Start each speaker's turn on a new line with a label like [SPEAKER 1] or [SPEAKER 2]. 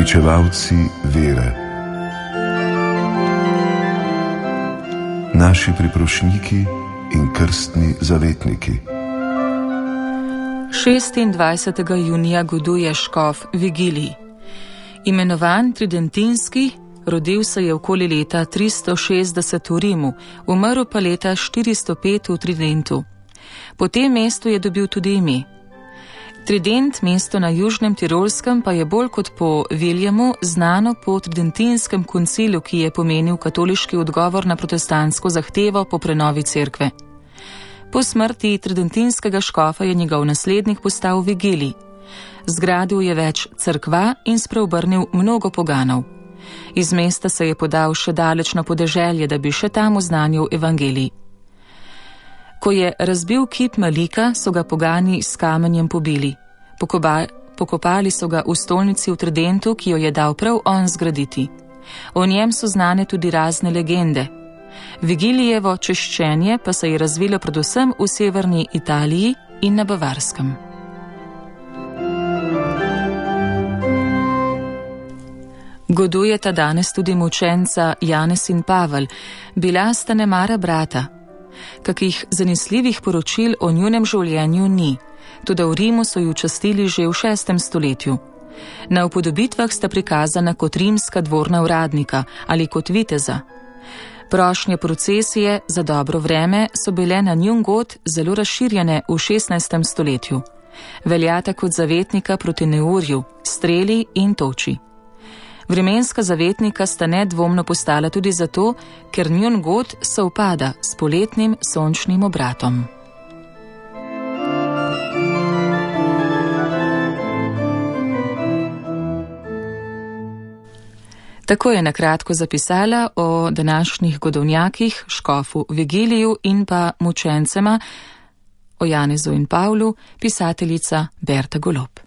[SPEAKER 1] Pričevalci vere. Naši priprošniki in krstni zavetniki.
[SPEAKER 2] 26. junija goduje škof Vigilij. Imenovan Tridentinski, rodil se je okoli leta 360 v Rimu, umrl pa leta 405 v Tridentu. Po tem mestu je dobil tudi ime. Trident, mesto na južnem Tirolskem, pa je bolj kot po Williamu znano po Tridentinskem koncilu, ki je pomenil katoliški odgovor na protestantsko zahtevo po prenovi cerkve. Po smrti tridentinskega škofa je njegov naslednik postal Vigilij. Zgradil je več cerkva in spreobrnil mnogo poganov. Iz mesta se je podal še daleč na podeželje, da bi še tam oznanil evangelij. Ko je razbil kip Malika, so ga pogani s kamenjem pobili. Pokopali so ga v stolnici v Tridentu, ki jo je dal prav on zgraditi. O njem so znane tudi razne legende. Vigilijevo češčenje pa se je razvilo predvsem v severni Italiji in na Bavarskem. Godujeta danes tudi mučenca Janez in Pavel, bila sta nemara brata. Kakih zanesljivih poročil o njunem življenju ni, tudi v Rimu so ju častili že v 6. stoletju. Na upodobitvah sta prikazana kot rimska dvorna uradnika ali kot viteza. Prošnje procesije za dobro vreme so bile na njun god zelo razširjene v 16. stoletju. Veljata kot zavetnika proti neurju, streli in toči. Vremenska zavetnika sta nedvomno postala tudi zato, ker njun god sovpada s poletnim sončnim obratom. Tako je na kratko zapisala o današnjih godovnjakih, škofu Vigiliju in pa mučencema, o Janezu in Pavlu, pisateljica Berta Golob.